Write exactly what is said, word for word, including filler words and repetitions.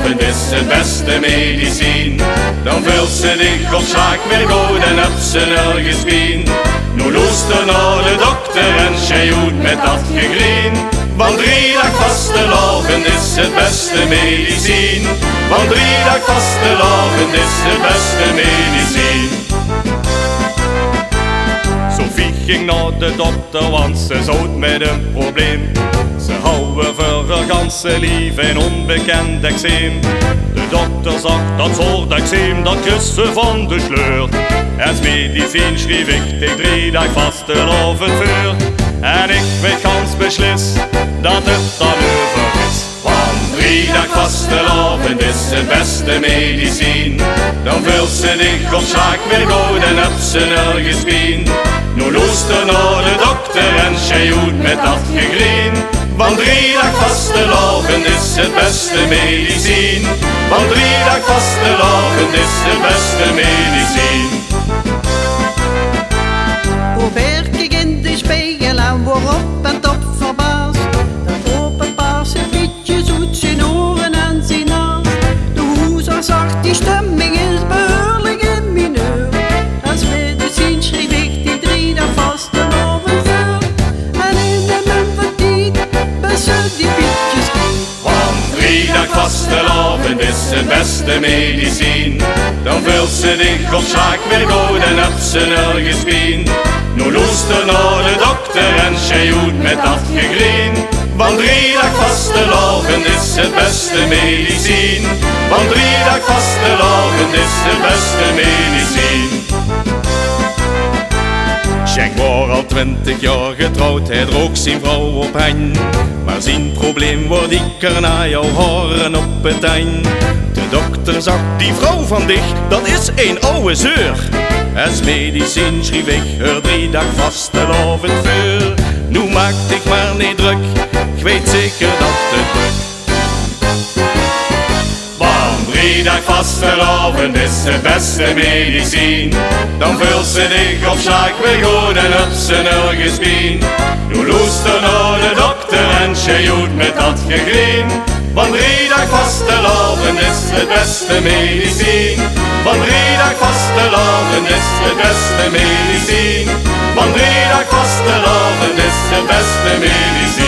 vastelavond is het beste medicijn. Dan vult ze dich op schaak weer goed en heb ze nergens pijn. Nu luister naar de dokter en zij uit met dat gegrien. Want drie dag vastelavond is het beste medicijn. Want drie dag vastelavond is het beste medicijn. Sophie ging naar de dokter, want ze zat met een probleem. Ze houden voor haar ganse leven een onbekend eczeem. De dokter zag dat soort eczeem, dat kussen van de sleur. Als medicijn schreef ik de drie dag vastelavond voor. En ik weet gans beslis dat het dan over is. Want drie dag vastelavond is het beste medicijn. Dan vult ze dich op schaak weer goed en heb ze nergens pijn. Nu luister naar de dokter en zij uit met dat gegrien. Want drie dag vastelavond is het beste medicijn. Want drie dag vastelavond is het beste medicijn. Probeer ik in de spiegel en word op en top verbaasd. Dat open paarse liedje zoet zijn oren en zijn naast. De hoezer zacht, die stemming is behoorlijk in mineur. Als medicijn schreef ik die drie dag vastelavond voor. En in de lymfetiek bessen die pietjes kieet. Want drie dag vastelavond is het beste medicijn. Dan vult ze dich op schaak weer goed en heb ze nergens pijn. Nu luister naar de dokter en zij uit met dat gegrien. Want drie dag vastelavond is het beste medicijn. Want drie dag vastelavond is het beste medicijn. Jack was al twintig jaar getrouwd, hij droeg zijn vrouw op hen. Maar zijn probleem wordt dikker na jouw haren op het eind. De dokter zag die vrouw van dich, dat is een oude zeur. Als medicijn schreef ik haar drie dag vastelavond voor. Nu maak ik maar niet druk, ik weet zeker dat het lukt. Want drie dag vastelavond is het beste medicijn. Dan vult ze dich op schaak weer goed en heb ze nergens pijn. Nu luister naar de dokter en zij uit met dat gegrien. Want drie dag vastelavond is het beste medicijn. Want drie dag vastelavond is het beste medicijn. Want drie dag vastelavond is het beste medicijn.